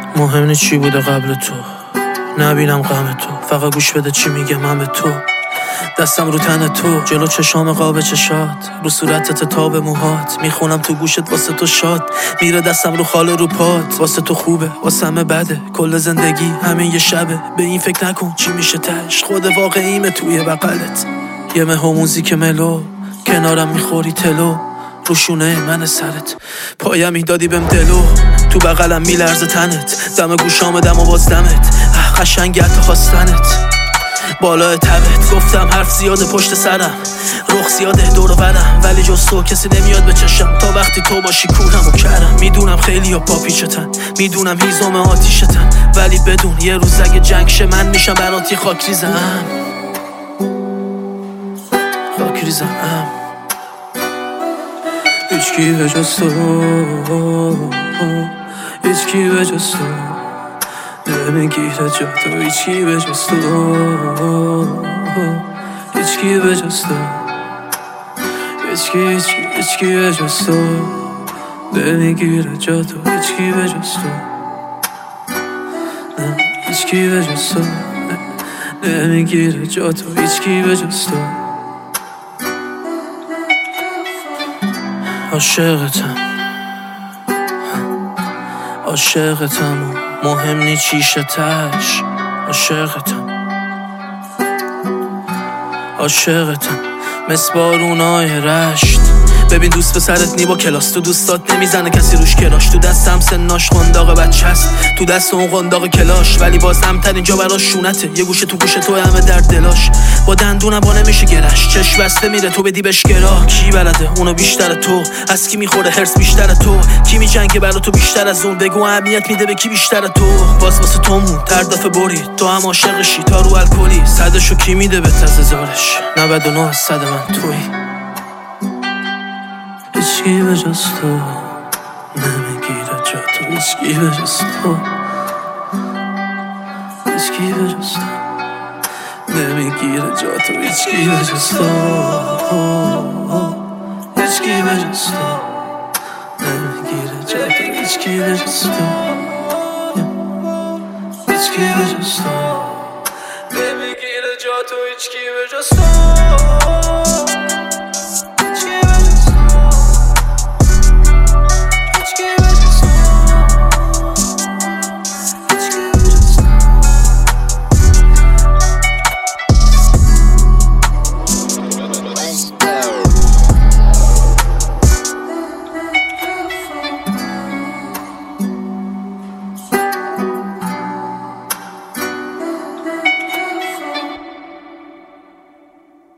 مهم نی چی بوده قبل تو، نبینم غم تو، فقط گوش بده چی میگه من به تو. دستم رو تن تو، جلو چشام قاب چشات، رو صورتت تاب موهات، میخونم تو گوشت واسه تو شاد، میره دستم رو خاله رو پات. واسه تو خوبه واسه همه بده، کل زندگی همین یه شبه، به این فکر نکن چی میشه تش، خود واقعیمه توی بغلت. یه مه و موزیک ملو، کنارم میخوری تلو، روشونه من سرت، پایم میدادی بهم دلو، تو بغلم میلرزه تنت، دم گوشام دم و باز دمت، قشنگ حتی خواستنت بالای تبت. گفتم حرف زیاده پشت سرم، رخ زیاده دور و برم، ولی جز تو کسی نمیاد به چشم، تا وقتی تو باشی کورم و کرم. میدونم خیلی ها پاپیچتن، میدونم هیزم آتیشتن، ولی بدون یه روز اگه جنگ شه من میشم براتی خاک ریزم، خاک ریزم. هیچکی به جز تو، هیچکی به جز تو نمیگیره جا تو، هیچکی به جز تو، هیچکی به جز تو، هیچکی به جز تو نمیگیره جا تو، هیچکی به جز تو، هیچکی به جز تو نمیگیره جا تو، هیچکی به جز تو. عاشقتم، عاشقتم و مهم نی چیشه تش، عاشقتم، عاشقتم مثل بارونای رشت. ببین دوست پسرت نی با کلاس، تو دوستات نمیزنه کسی روش کراش، تو دستم سناش قنداق بچه است، تو دست اون قنداق کلاش، ولی باز همتر اینجا براش شونته، یه گوشه تو گوشه تو همه در دلاش، با دندونم با نمیشه گرش، چش بسته میره تو بدی بهش گرا. کی بلده اونو بیشتر تو، از کی میخوره هرس بیشتر تو، کی میجنگه برا تو بیشتر از اون، بگو اهمیت میده به کی بیشتر تو. باز واسه تومون تر دفعه برید، تو هم عاشقشی تا رو الکلی، صدشو کی میده به تزارش، 99 از 100 من توی. هیچکی به جز تو نمیگیره جا تو، هیچکی به جز تو، هیچکی به جز تو نمیگیره جا تو، هیچکی به جز تو، هیچکی به جز تو نمیگیره جا تو، هیچکی به جز تو، هیچکی به جز تو نمیگیره جا تو، هیچکی به جز تو.